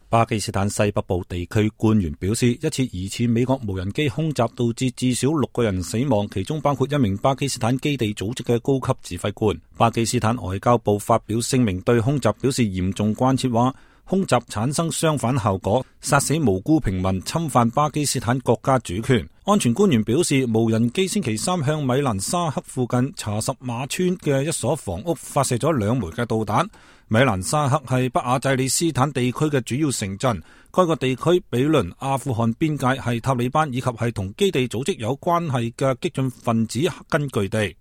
巴基斯坦西北部地區官員表示，一次疑似美國無人機空襲導致至少6個人死亡，其中包括一名巴基斯坦基地組織嘅高級指揮官。巴基斯坦外交部發表聲明，對空襲表示嚴重關切，話空襲產生相反效果，殺死無辜平民，侵犯巴基斯坦國家主權。安全官員表示，無人機星期三向米蘭沙克附近查什馬村嘅一所房屋發射咗2枚嘅導彈。米蘭沙克係北亞濟利斯坦地區嘅主要城鎮，該個地區毗鄰阿富汗邊界，係塔利班以及係同基地組織有關係嘅激進分子根據地。